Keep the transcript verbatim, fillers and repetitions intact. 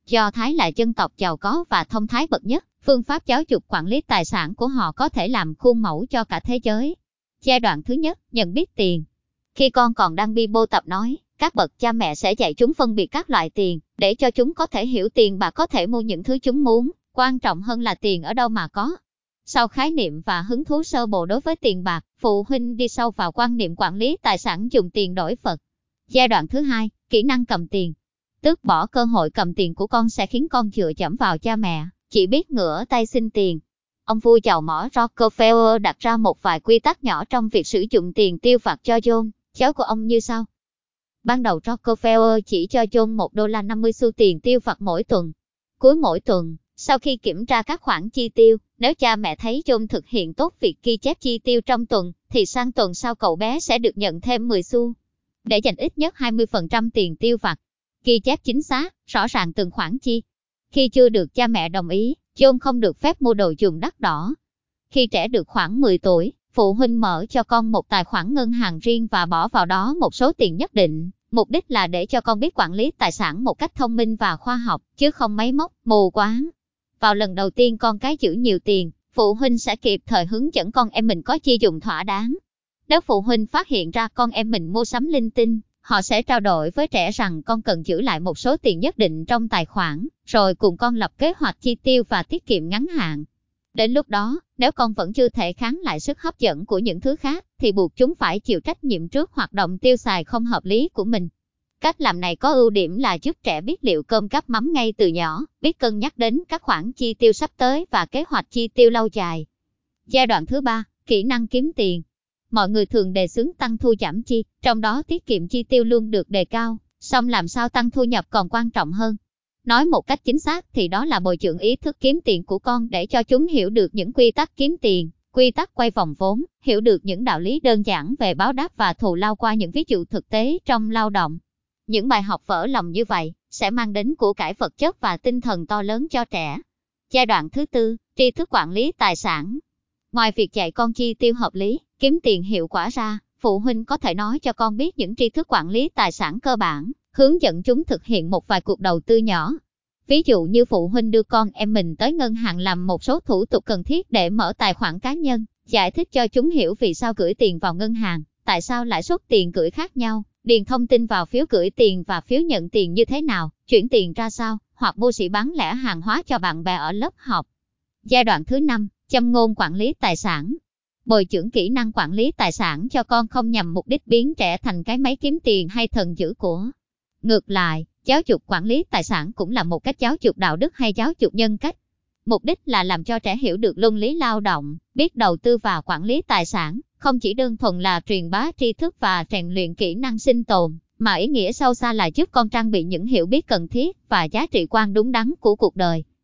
Do Thái là dân tộc giàu có và thông thái bậc nhất, phương pháp giáo dục quản lý tài sản của họ có thể làm khuôn mẫu cho cả thế giới. Giai đoạn thứ nhất, nhận biết tiền. Khi con còn đang bi bô tập nói, các bậc cha mẹ sẽ dạy chúng phân biệt các loại tiền, để cho chúng có thể hiểu tiền bạc có thể mua những thứ chúng muốn, quan trọng hơn là tiền ở đâu mà có. Sau khái niệm và hứng thú sơ bộ đối với tiền bạc, phụ huynh đi sâu vào quan niệm quản lý tài sản dùng tiền đổi vật. Giai đoạn thứ hai, kỹ năng cầm tiền. Tước bỏ cơ hội cầm tiền của con sẽ khiến con dựa dẫm vào cha mẹ, chỉ biết ngửa tay xin tiền. Ông vua giàu mỏ Rockefeller đặt ra một vài quy tắc nhỏ trong việc sử dụng tiền tiêu vặt cho John, cháu của ông như sau. Ban đầu Rockefeller chỉ cho John một đô la năm mươi xu tiền tiêu vặt mỗi tuần. Cuối mỗi tuần, sau khi kiểm tra các khoản chi tiêu, nếu cha mẹ thấy John thực hiện tốt việc ghi chép chi tiêu trong tuần, thì sang tuần sau cậu bé sẽ được nhận thêm mười xu. Để dành ít nhất hai mươi phần trăm tiền tiêu vặt. Ghi chép chính xác, rõ ràng từng khoản chi. Khi chưa được cha mẹ đồng ý, John không được phép mua đồ dùng đắt đỏ. Khi trẻ được khoảng mười tuổi, phụ huynh mở cho con một tài khoản ngân hàng riêng và bỏ vào đó một số tiền nhất định. Mục đích là để cho con biết quản lý tài sản một cách thông minh và khoa học, chứ không máy móc, mù quáng. Vào lần đầu tiên con cái giữ nhiều tiền, phụ huynh sẽ kịp thời hướng dẫn con em mình có chi dùng thỏa đáng. Nếu phụ huynh phát hiện ra con em mình mua sắm linh tinh, họ sẽ trao đổi với trẻ rằng con cần giữ lại một số tiền nhất định trong tài khoản, rồi cùng con lập kế hoạch chi tiêu và tiết kiệm ngắn hạn. Đến lúc đó, nếu con vẫn chưa thể kháng lại sức hấp dẫn của những thứ khác, thì buộc chúng phải chịu trách nhiệm trước hoạt động tiêu xài không hợp lý của mình. Cách làm này có ưu điểm là giúp trẻ biết liệu cơm gắp mắm ngay từ nhỏ, biết cân nhắc đến các khoản chi tiêu sắp tới và kế hoạch chi tiêu lâu dài. Giai đoạn thứ ba, kỹ năng kiếm tiền. Mọi người thường đề xướng tăng thu giảm chi, trong đó tiết kiệm chi tiêu luôn được đề cao, song làm sao tăng thu nhập còn quan trọng hơn. Nói một cách chính xác thì đó là bồi dưỡng ý thức kiếm tiền của con để cho chúng hiểu được những quy tắc kiếm tiền, quy tắc quay vòng vốn, hiểu được những đạo lý đơn giản về báo đáp và thù lao qua những ví dụ thực tế trong lao động. Những bài học vỡ lòng như vậy sẽ mang đến của cải vật chất và tinh thần to lớn cho trẻ. Giai đoạn thứ tư, tri thức quản lý tài sản. Ngoài việc dạy con chi tiêu hợp lý, kiếm tiền hiệu quả ra, phụ huynh có thể nói cho con biết những tri thức quản lý tài sản cơ bản, hướng dẫn chúng thực hiện một vài cuộc đầu tư nhỏ. Ví dụ như phụ huynh đưa con em mình tới ngân hàng làm một số thủ tục cần thiết để mở tài khoản cá nhân, giải thích cho chúng hiểu vì sao gửi tiền vào ngân hàng, tại sao lãi suất tiền gửi khác nhau, điền thông tin vào phiếu gửi tiền và phiếu nhận tiền như thế nào, chuyển tiền ra sao, hoặc mua sỉ bán lẻ hàng hóa cho bạn bè ở lớp học. Giai đoạn thứ năm, châm ngôn quản lý tài sản. Bồi dưỡng kỹ năng quản lý tài sản cho con không nhằm mục đích biến trẻ thành cái máy kiếm tiền hay thần dữ của. Ngược lại, giáo dục quản lý tài sản cũng là một cách giáo dục đạo đức hay giáo dục nhân cách. Mục đích là làm cho trẻ hiểu được luân lý lao động, biết đầu tư và quản lý tài sản, không chỉ đơn thuần là truyền bá tri thức và rèn luyện kỹ năng sinh tồn, mà ý nghĩa sâu xa là giúp con trang bị những hiểu biết cần thiết và giá trị quan đúng đắn của cuộc đời.